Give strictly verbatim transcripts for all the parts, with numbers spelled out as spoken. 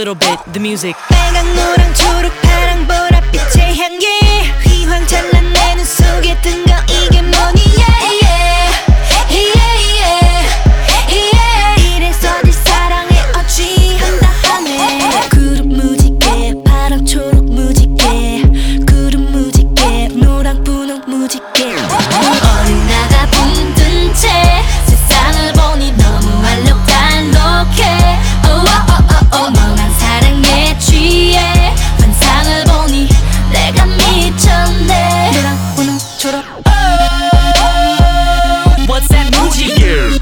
little bit, the music. 빨강 노랑 초록 파랑 보랏빛의 향기 휘황찬란 내 눈 속에 뜬 거 이게 뭐니 yeah, yeah. Yeah, yeah. Yeah. 이래서 네 사랑에 어찌한다 하네 구름 무지개 파랑 초록 무지개 구름 무지개 노랑 분홍 무지개 어린 나가 붕뜬 채 세상을 보니 너무 알록달록해 oh, oh, oh, oh. 멍한 사랑에 취해 환상을 보니 내가 미쳤네 노랑 분홍 초록 What's that movie?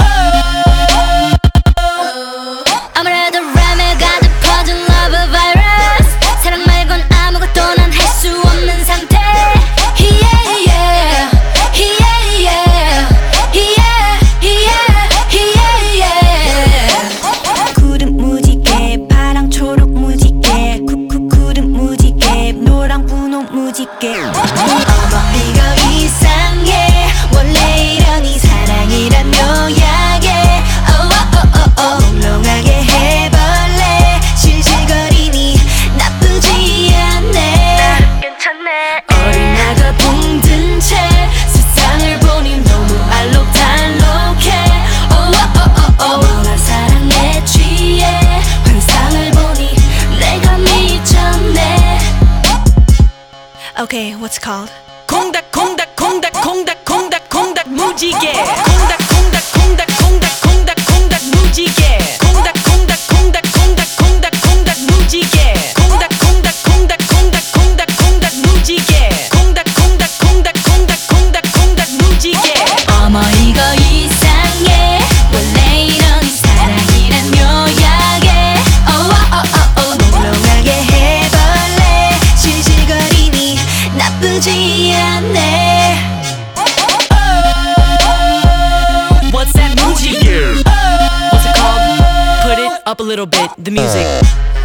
아무래도 램에 가득 퍼진 love virus 사랑 말곤 아무것도 난 할 수 없는 상태 yeah, yeah. Yeah, yeah. Yeah, yeah. Yeah, yeah. 구름 무지개 파랑 초록 무지개 쿠쿠 구름 무지개 노랑 분홍 무지개 어머 이거 이상해 원래 이러니 사랑이란 묘약에 oh, oh, oh, oh. 몽롱하게 해볼래 실실거리니 나쁘지 않네 괜찮네 어린아가 봉든 채 세상을 보니 너무 알록달록해 oh, oh, oh, oh. 멍한 사랑에 취해 환상을 보니 내가 미쳤네 Okay, what's it called? 콩닥 콩닥 콩닥 콩닥 콩닥 콩닥 무지개. 콩닥 콩닥 콩닥 콩닥 콩닥 콩닥 무지개. 콩닥 콩닥 콩닥 콩닥 콩닥 콩닥 무지개. 콩닥 콩닥 콩닥 콩닥 콩닥 콩닥 무지개. 콩닥 콩닥 콩닥 콩닥 콩닥 콩닥 무지개. 어머 이거 이상해 원래 이러니 사랑이란 묘약에 oh, oh, oh, oh. 몽롱하게 해볼래 실실거리니 나쁘지 않네 What's that movie? What's it called? Put it up a little bit, the music.